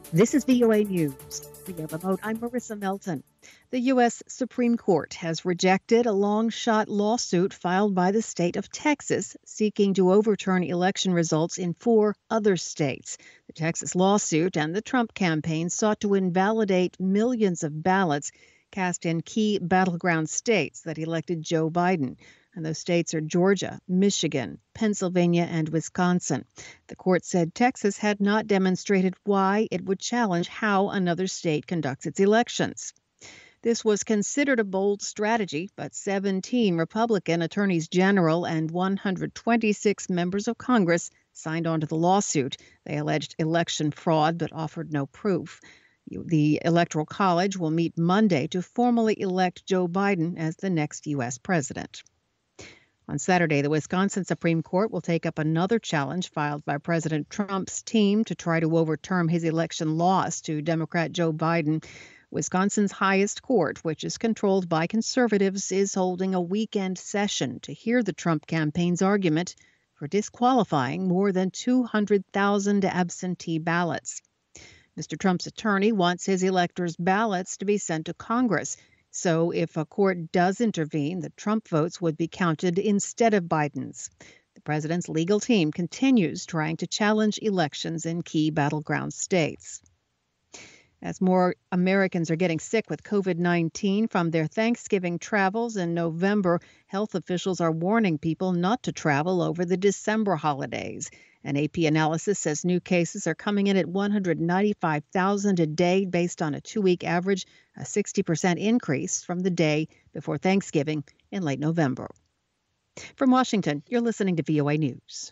This is VOA News. Via remote, I'm Marissa Melton. The U.S. Supreme Court has rejected a long-shot lawsuit filed by the state of Texas seeking to overturn election results in 4 other states. The Texas lawsuit and the Trump campaign sought to invalidate millions of ballots cast in key battleground states that elected Joe Biden. And those states are Georgia, Michigan, Pennsylvania, and Wisconsin. The court said Texas had not demonstrated why it would challenge how another state conducts its elections. This was considered a bold strategy, but 17 Republican attorneys general and 126 members of Congress signed on to the lawsuit. They alleged election fraud but offered no proof. The Electoral College will meet Monday to formally elect Joe Biden as the next U.S. president. On Saturday, the Wisconsin Supreme Court will take up another challenge filed by President Trump's team to try to overturn his election loss to Democrat Joe Biden. Wisconsin's highest court, which is controlled by conservatives, is holding a weekend session to hear the Trump campaign's argument for disqualifying more than 200,000 absentee ballots. Mr. Trump's attorney wants his electors' ballots to be sent to Congress. So if a court does intervene, the Trump votes would be counted instead of Biden's. The president's legal team continues trying to challenge elections in key battleground states. As more Americans are getting sick with COVID-19 from their Thanksgiving travels in November, health officials are warning people not to travel over the December holidays. An AP analysis says new cases are coming in at 195,000 a day based on a 2-week average, a 60% increase from the day before Thanksgiving in late November. From Washington, you're listening to VOA News.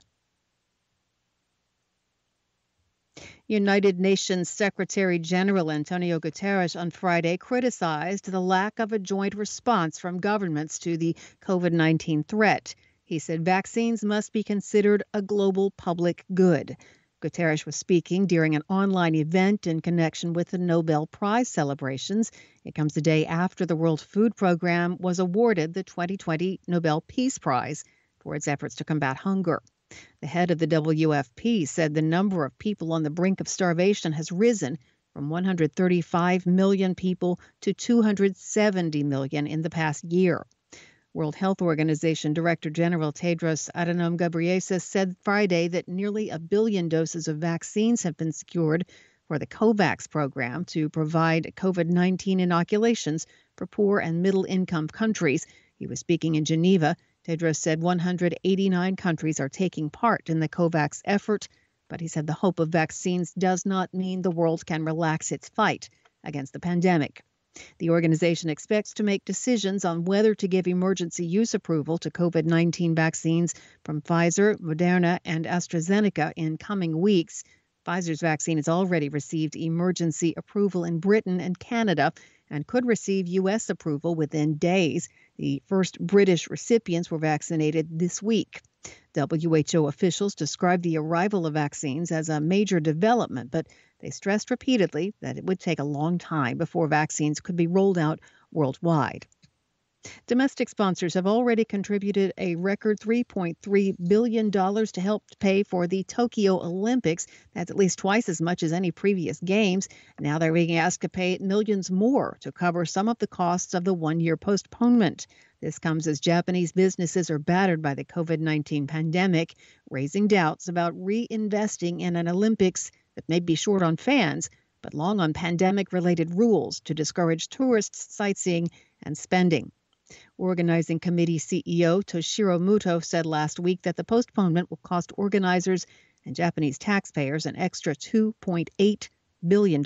United Nations Secretary General Antonio Guterres on Friday criticized the lack of a joint response from governments to the COVID-19 threat. He said vaccines must be considered a global public good. Guterres was speaking during an online event in connection with the Nobel Prize celebrations. It comes a day after the World Food Program was awarded the 2020 Nobel Peace Prize for its efforts to combat hunger. The head of the WFP said the number of people on the brink of starvation has risen from 135 million people to 270 million in the past year. World Health Organization Director General Tedros Adhanom Ghebreyesus said Friday that nearly 1 billion doses of vaccines have been secured for the COVAX program to provide COVID-19 inoculations for poor and middle-income countries. He was speaking in Geneva. Tedros said 189 countries are taking part in the COVAX effort, but he said the hope of vaccines does not mean the world can relax its fight against the pandemic. The organization expects to make decisions on whether to give emergency use approval to COVID-19 vaccines from Pfizer, Moderna, and AstraZeneca in coming weeks. Pfizer's vaccine has already received emergency approval in Britain and Canada and could receive U.S. approval within days. The first British recipients were vaccinated this week. WHO officials described the arrival of vaccines as a major development, but they stressed repeatedly that it would take a long time before vaccines could be rolled out worldwide. Domestic sponsors have already contributed a record $3.3 billion to help pay for the Tokyo Olympics. That's at least twice as much as any previous games. Now they're being asked to pay millions more to cover some of the costs of the one-year postponement. This comes as Japanese businesses are battered by the COVID-19 pandemic, raising doubts about reinvesting in an Olympics that may be short on fans, but long on pandemic-related rules to discourage tourists, sightseeing, and spending. Organizing Committee CEO Toshiro Muto said last week that the postponement will cost organizers and Japanese taxpayers an extra $2.8 billion.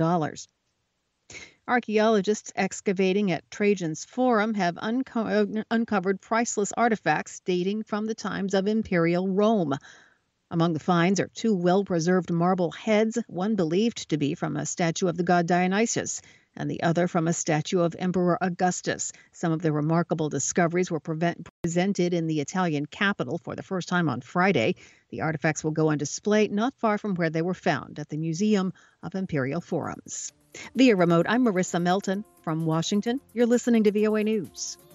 Archaeologists excavating at Trajan's Forum have uncovered priceless artifacts dating from the times of Imperial Rome. Among the finds are 2 well-preserved marble heads, one believed to be from a statue of the god Dionysus, and the other from a statue of Emperor Augustus. Some of the remarkable discoveries were presented in the Italian capital for the first time on Friday. The artifacts will go on display not far from where they were found at the Museum of Imperial Forums. Via remote, I'm Marissa Melton from Washington. You're listening to VOA News.